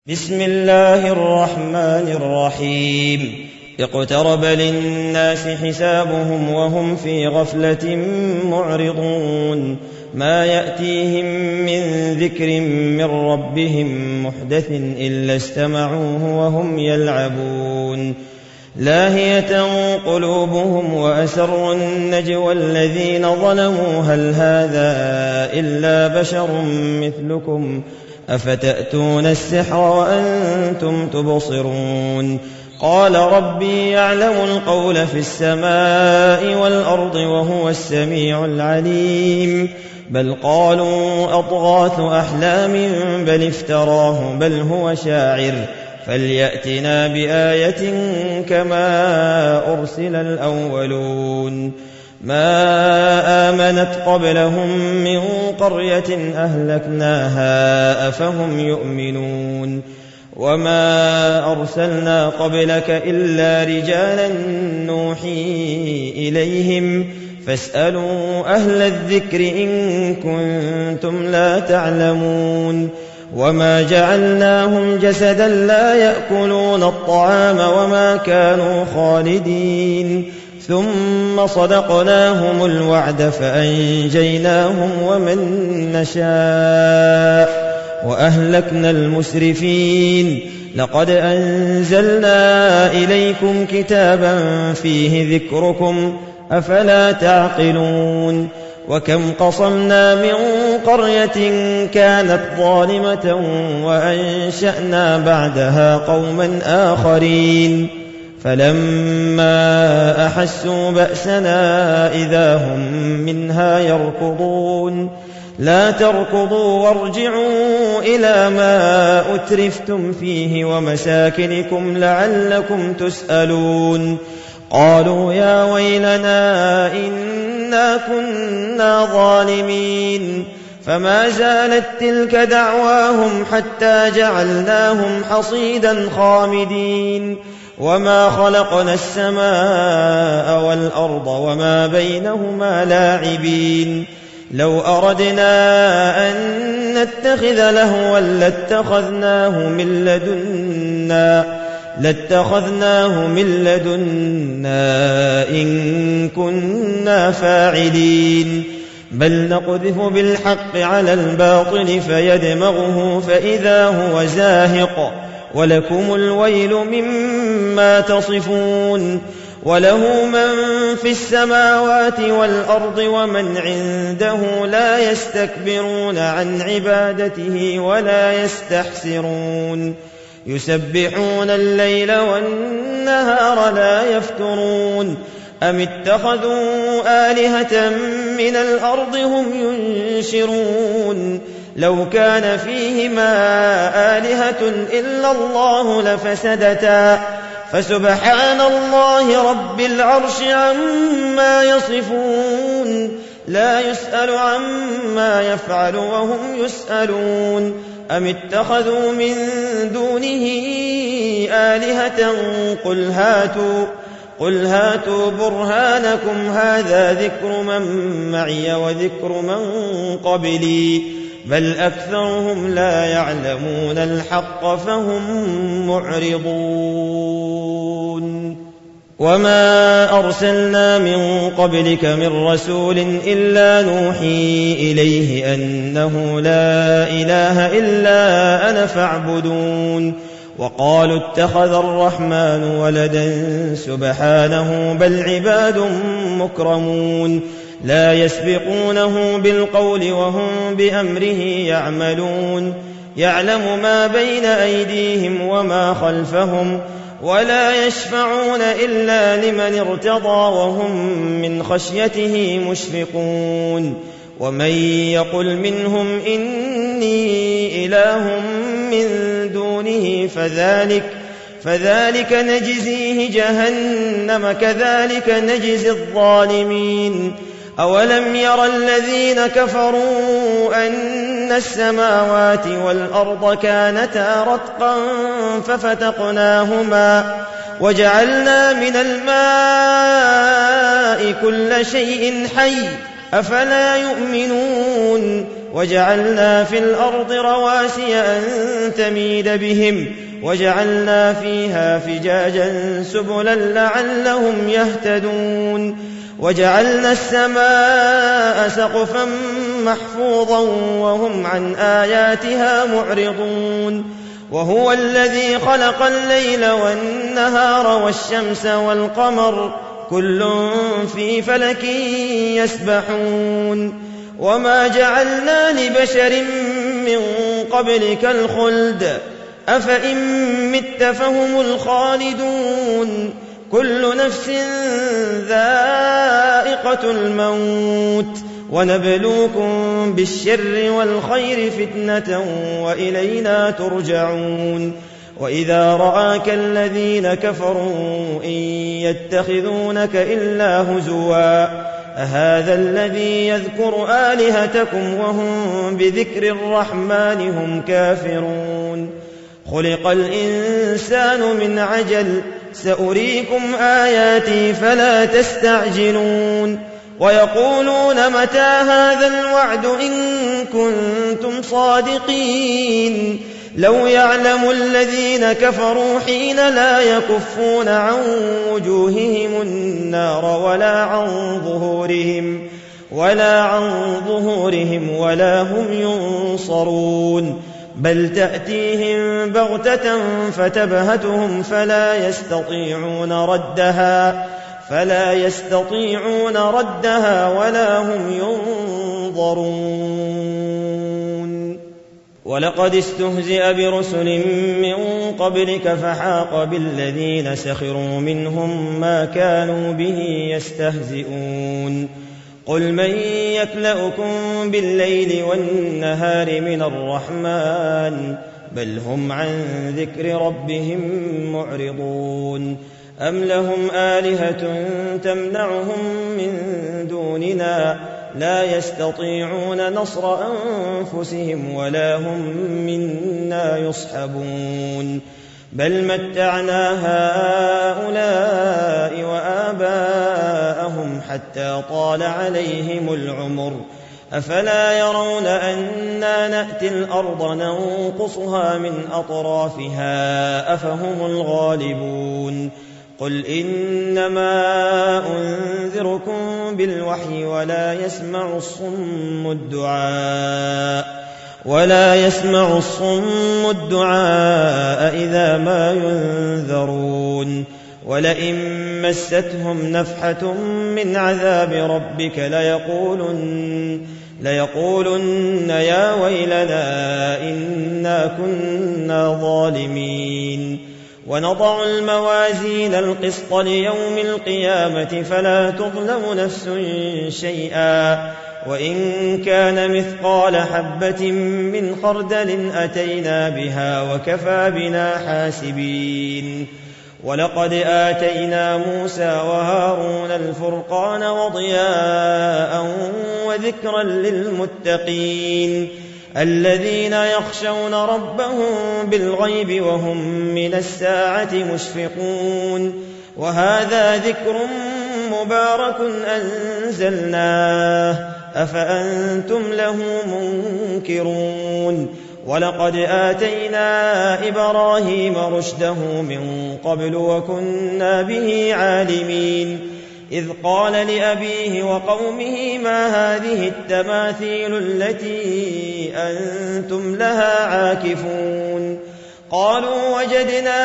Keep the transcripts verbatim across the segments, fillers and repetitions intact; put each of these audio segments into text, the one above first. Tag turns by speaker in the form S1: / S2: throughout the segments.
S1: بسم الله الرحمن الرحيم اقترب للناس حسابهم وهم في غفلة معرضون ما يأتيهم من ذكر من ربهم محدث إلا استمعوه وهم يلعبون لاهية قلوبهم وأسروا النجوى الذين ظلموا هل هذا إلا بشر مثلكم أفتأتون السحر وأنتم تبصرون قال ربي يعلم القول في السماء والأرض وهو السميع العليم بل قالوا أضغاث أحلام بل افتراه بل هو شاعر فليأتنا بآية كما أرسل الأولون ما آمنت قبلهم من قرية أهلكناها أفهم يؤمنون وما أرسلنا قبلك إلا رجالا نوحي إليهم فاسألوا أهل الذكر إن كنتم لا تعلمون وما جعلناهم جسدا لا يأكلون الطعام وما كانوا خالدين ثم صدقناهم الوعد فأنجيناهم ومن نشاء وأهلكنا المسرفين لقد أنزلنا إليكم كتابا فيه ذكركم أفلا تعقلون وكم قصمنا من قرية كانت ظالمة وأنشأنا بعدها قوما آخرين فلما أحسوا بأسنا إذا هم منها يركضون لا تركضوا وارجعوا إلى ما أترفتم فيه ومساكنكم لعلكم تسألون قالوا يا ويلنا إنا كنا ظالمين فما زالت تلك دعواهم حتى جعلناهم حصيدا خامدين وما خلقنا السماء والأرض وما بينهما لاعبين لو أردنا أن نتخذ لهوا لاتخذناه من لدنا لاتخذناه من لدنا إن كنا فاعلين بل نقذف بالحق على الباطل فيدمغه فإذا هو زاهق ولكم الويل مما تصفون وله من في السماوات والأرض ومن عنده لا يستكبرون عن عبادته ولا يستحسرون يسبحون الليل والنهار لا يفترون أم اتخذوا آلهة من الأرض هم ينشرون لو كان فيهما آلهة إلا الله لفسدتا فسبحان الله رب العرش عما يصفون لا يسأل عما يفعل وهم يسألون أم اتخذوا من دونه آلهة قل هاتوا قل هاتوا برهانكم هذا ذكر من معي وذكر من قبلي بل أكثرهم لا يعلمون الحق فهم معرضون وما أرسلنا من قبلك من رسول إلا نوحي إليه أنه لا إله إلا أنا فاعبدون وقالوا اتخذ الرحمن ولدا سبحانه بل عباد مكرمون لا يسبقونه بالقول وهم بأمره يعملون يعلم ما بين أيديهم وما خلفهم ولا يشفعون إلا لمن ارتضى وهم من خشيته مشفقون ومن يقل منهم إني إله من دونه فذلك فذلك نجزيه جهنم كذلك نجزي الظالمين أولم ير الذين كفروا أن السماوات والأرض كانتا رتقا ففتقناهما وجعلنا من الماء كل شيء حي أفلا يؤمنون وجعلنا في الأرض رواسي أن تميد بهم وجعلنا فيها فجاجا سبلا لعلهم يهتدون وجعلنا السماء سقفا محفوظا وهم عن آياتها معرضون وهو الذي خلق الليل والنهار والشمس والقمر كل في فلك يسبحون وما جعلنا لبشر من قبلك الخلد أفإن مت فهم الخالدون كل نفس ذائقة الموت ونبلوكم بالشر والخير فتنة وإلينا ترجعون وإذا رآك الذين كفروا إن يتخذونك إلا هزوا أهذا الذي يذكر آلهتكم وهم بذكر الرحمن هم كافرون خلق الإنسان من عجل سأريكم آياتي فلا تستعجلون ويقولون متى هذا الوعد إن كنتم صادقين لو يعلم الذين كفروا حين لا يكفون عن وجوههم النار ولا عن ظهورهم ولا عن ظهورهم ولا هم ينصرون بل تأتيهم بغتة فتبهتهم فلا يستطيعون ردها فلا يستطيعون ردها ولا هم ينظرون ولقد استهزئ برسل من قبلك فحاق بالذين سخروا منهم ما كانوا به يستهزئون قل من يكلؤكم بالليل والنهار من الرحمن بل هم عن ذكر ربهم معرضون أم لهم آلهة تمنعهم من دوننا لا يستطيعون نصر أنفسهم ولا هم منا يصحبون بل متعنا هؤلاء وآباءهم حتى طال عليهم العمر أفلا يرون أنا نأتي الأرض ننقصها من أطرافها أفهم الغالبون قل إنما أنذركم بالوحي ولا يسمع الصم الدعاء ولا يسمع الصم الدعاء إذا ما ينذرون ولئن مستهم نفحة من عذاب ربك ليقولن, ليقولن يا ويلنا إنا كنا ظالمين ونضع الموازين القسط ليوم القيامة فلا تظلم نفس شيئا وإن كان مثقال حبة من خردل أتينا بها وكفى بنا حاسبين ولقد آتينا موسى وهارون الفرقان وضياء وذكرا للمتقين الذين يخشون ربهم بالغيب وهم من الساعة مشفقون وهذا ذكر مبارك أنزلناه أفأنتم له منكرون ولقد آتينا إبراهيم رشده من قبل وكنا به عالمين إذ قال لأبيه وقومه ما هذه التماثيل التي أنتم لها عاكفون قالوا وجدنا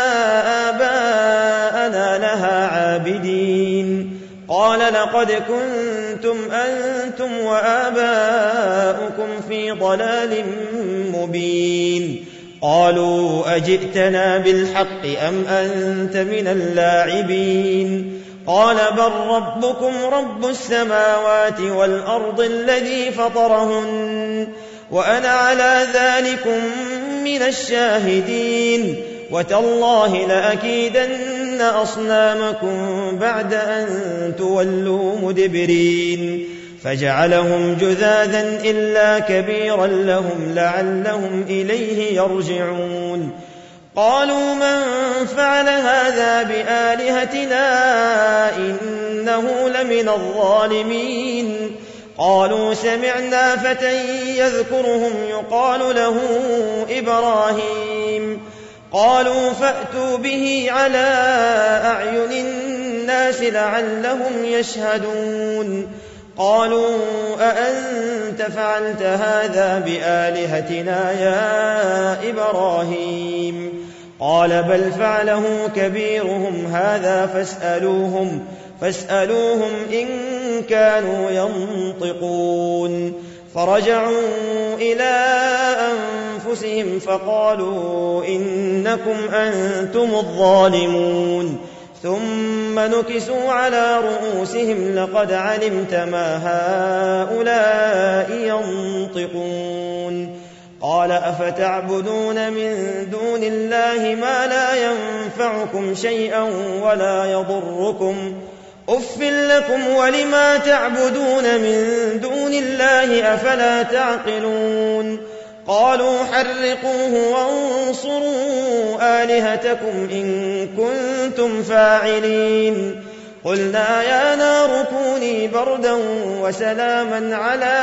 S1: آباءنا لها عابدين قال لقد كنتم أنتم وآباؤكم في ضلال مبين قالوا أجئتنا بالحق أم أنت من اللاعبين قال بل ربكم رب السماوات والأرض الذي فطرهن وأنا على ذلكم من الشاهدين وتالله لأكيدن أصنامكم بعد أن تولوا مدبرين فجعلهم جذاذا إلا كبيرا لهم لعلهم إليه يرجعون قالوا من فعل هذا بآلهتنا إنه لمن الظالمين قالوا سمعنا فتى يذكرهم يقال له إبراهيم قالوا فأتوا به على أعين الناس لعلهم يشهدون قالوا أأنت فعلت هذا بآلهتنا يا إبراهيم قال بل فعله كبيرهم هذا فاسألوهم فاسألوهم إن كانوا ينطقون فرجعوا إلى أنفسهم فقالوا إنكم أنتم الظالمون ثم نكسوا على رؤوسهم لقد علمت ما هؤلاء ينطقون قال أفتعبدون من دون الله ما لا ينفعكم شيئا ولا يضركم أف لكم ولما تعبدون من دون الله أفلا تعقلون قالوا حرقوه وانصروا آلهتكم إن كنتم فاعلين قلنا يا نار كوني بردا وسلاما على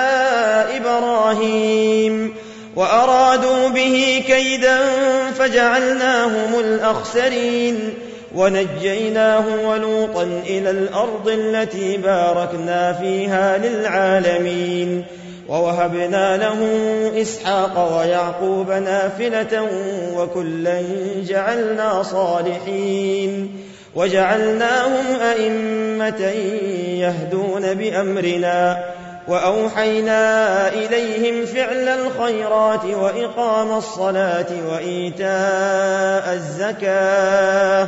S1: إبراهيم وأرادوا به كيدا فجعلناهم الأخسرين ونجيناه ولوطا إلى الأرض التي باركنا فيها للعالمين ووهبنا له إسحاق ويعقوب نافلة وكلا جعلنا صالحين وجعلناهم أئمة يهدون بأمرنا وأوحينا إليهم فعل الخيرات وإقام الصلاة وإيتاء الزكاة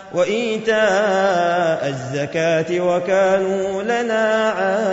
S1: وإيتاء الزكاة وكانوا لنا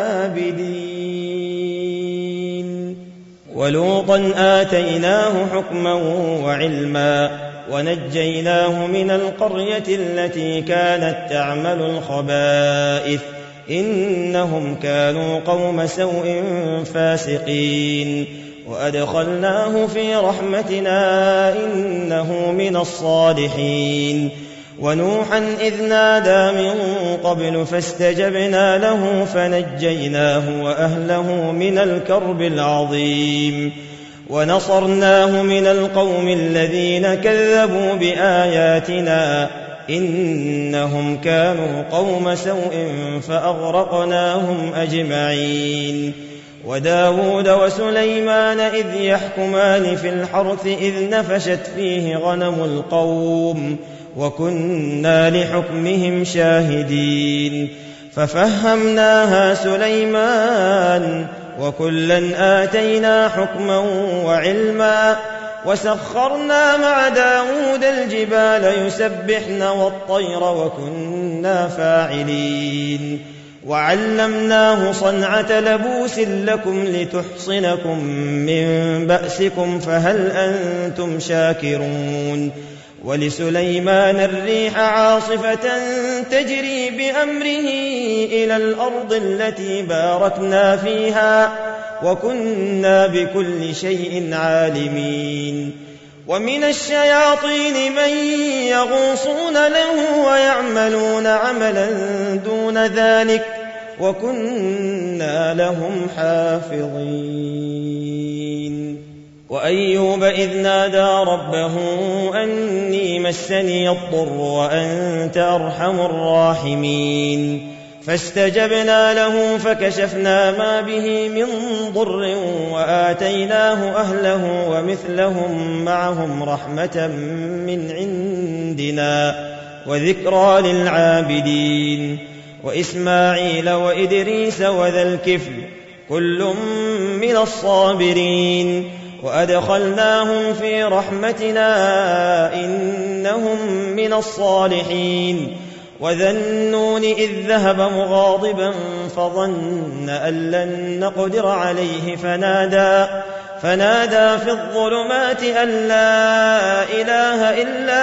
S1: عابدين ولوطا آتيناه حكما وعلما ونجيناه من القرية التي كانت تعمل الخبائث إنهم كانوا قوم سوء فاسقين وأدخلناه في رحمتنا إنه من الصالحين ونوحا إذ نادى من قبل فاستجبنا له فنجيناه وأهله من الكرب العظيم ونصرناه من القوم الذين كذبوا بآياتنا إنهم كانوا قوم سوء فأغرقناهم أجمعين وداود وسليمان إذ يحكمان في الحرث إذ نفشت فيه غنم القوم وكنا لحكمهم شاهدين ففهمناها سليمان وكلا آتينا حكما وعلما وسخرنا مع داود الجبال يسبحن والطير وكنا فاعلين وعلمناه صنعة لبوس لكم لتحصنكم من بأسكم فهل أنتم شاكرون ولسليمان الريح عاصفة تجري بأمره إلى الأرض التي باركنا فيها وكنا بكل شيء عالمين ومن الشياطين من يغوصون له ويعملون عملا دون ذلك وكنا لهم حافظين وأيوب إذ نادى ربه أني مسني الضر وأنت أرحم الراحمين فاستجبنا له فكشفنا ما به من ضر وآتيناه أهله ومثلهم معهم رحمة من عندنا وذكرى للعابدين وإسماعيل وإدريس وذا الكفل كل من الصابرين وأدخلناهم في رحمتنا إنهم من الصالحين وذا النون إذ ذهب مغاضبا فظن أن لن نقدر عليه فنادى فنادى في الظلمات أن لا إله إلا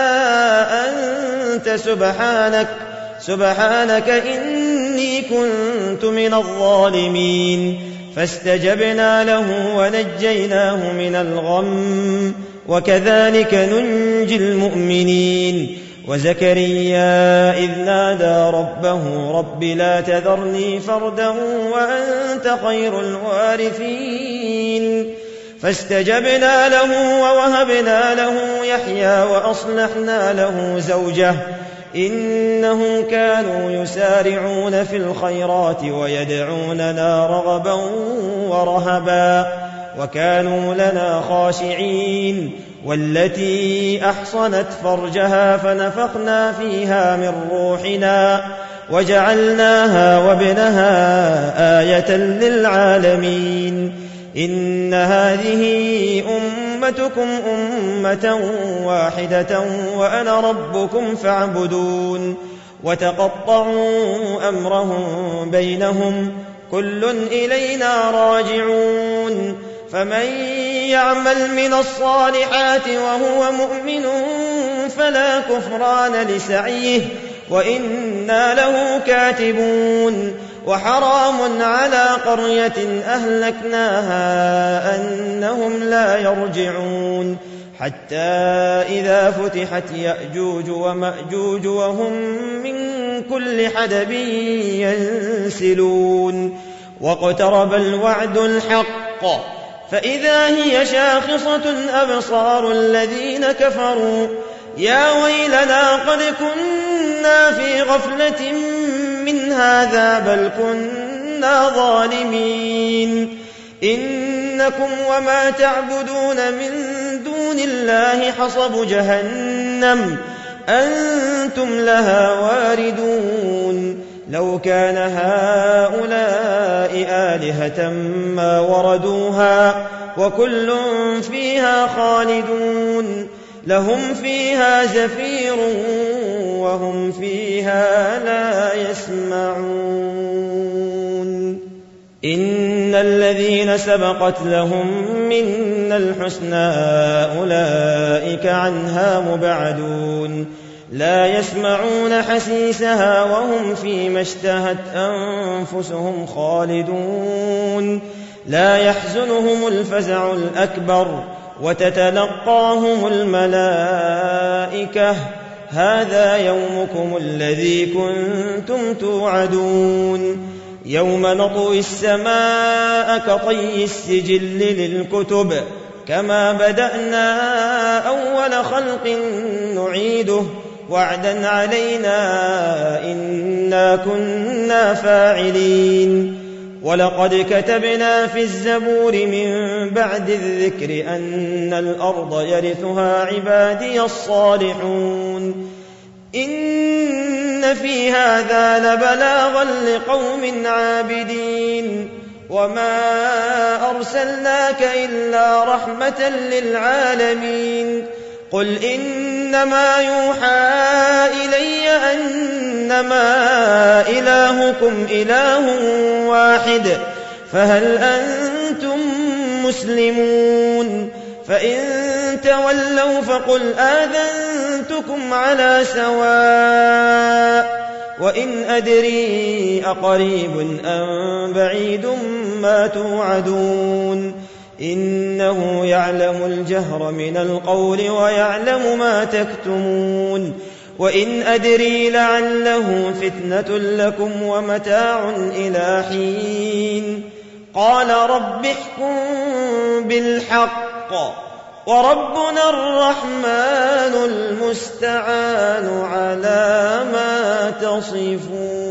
S1: أنت سبحانك سبحانك إني كنت من الظالمين فاستجبنا له ونجيناه من الغم وكذلك ننجي المؤمنين وزكريا إذ نادى ربه رب لا تذرني فردا وأنت خير الوارثين فاستجبنا له ووهبنا له يحيى وأصلحنا له زوجه إنهم كانوا يسارعون في الخيرات ويدعوننا رغبا ورهبا وكانوا لنا خاشعين والتي أحصنت فرجها فنفخنا فيها من روحنا وجعلناها وابنها آية للعالمين إن هذه أمتكم أمة واحدة وأنا ربكم فاعبدون وتقطعوا أمرهم بينهم كل إلينا راجعون فمن يعمل من الصالحات وهو مؤمن فلا كفران لسعيه وإنا له كاتبون وحرام على قرية أهلكناها أنهم لا يرجعون حتى إذا فتحت يأجوج ومأجوج وهم من كل حدب ينسلون واقترب الوعد الحق فإذا هي شاخصة أبصار الذين كفروا يا ويلنا قد كنا في غفلة من هذا بل كنا ظالمين إنكم وما تعبدون من دون الله حصب جهنم أنتم لها واردون لو كان هؤلاء آلهة ما وردوها وكل فيها خالدون لهم فيها زفير وهم فيها لا يسمعون إن الذين سبقت لهم منا الحسنى أولئك عنها مبعدون لا يسمعون حسيسها وهم فيما اشتهت أنفسهم خالدون لا يحزنهم الفزع الأكبر وتتلقاهم الملائكة هذا يومكم الذي كنتم توعدون يوم نطوي السماء كطي السجل للكتب كما بدأنا أول خلق نعيده وعدا علينا إنا كنا فاعلين ولقد كتبنا في الزبور من بعد الذكر أن الأرض يرثها عبادي الصالحون إن في هذا لبلاغا لقوم عابدين وما أرسلناك إلا رحمة للعالمين قل إنما يوحى إلي أنما إلهكم إله واحد فهل أنتم مسلمون فإن تولوا فقل آذنتكم على سواء وإن أدري أقريب أم بعيد ما توعدون إنه يعلم الجهر من القول ويعلم ما تكتمون وإن أدري لعله فتنة لكم ومتاع إلى حين قال رب احكم بالحق وربنا الرحمن المستعان على ما تصفون.